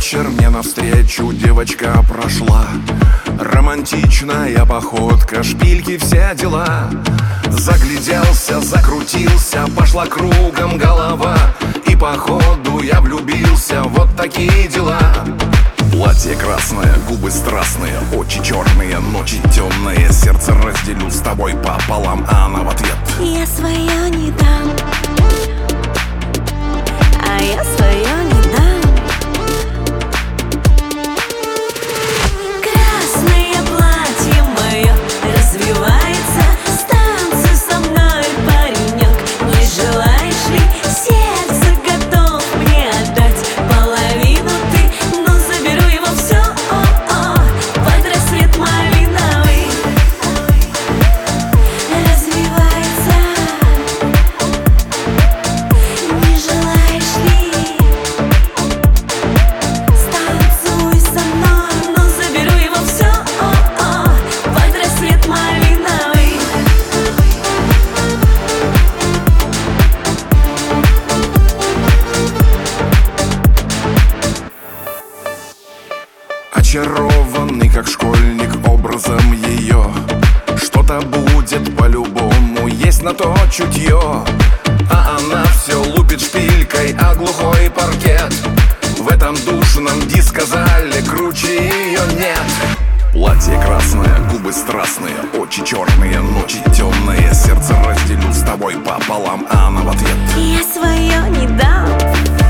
вечер мне навстречу девочка прошла. Романтичная походка, шпильки, все дела. Загляделся, закрутился, пошла кругом голова. И походу я влюбился, вот такие дела. Платье красное, губы страстные, очи черные, ночи темные. Сердце разделю с тобой пополам, а она в ответ: я свое не дам, а я свое не дам. Красное платье мое развивается. Станцуй со мной, паренек, не желаешь ли? Сердце готов мне отдать половину ты, но заберу его все под рассвет малиновый. Развивается, не желаешь ли? Станцуй со мной, но заберу его все под рассвет малиновый. очарованный, как школьник, образом ее. Что-то будет по-любому, есть на то чутье. А она все лупит шпилькой, а глухой паркет. В этом душном диско-зале круче ее нет. Платье красное, губы страстные, очи черные, ночи темные. Сердце разделю с тобой пополам, а она в ответ: я свое не дам.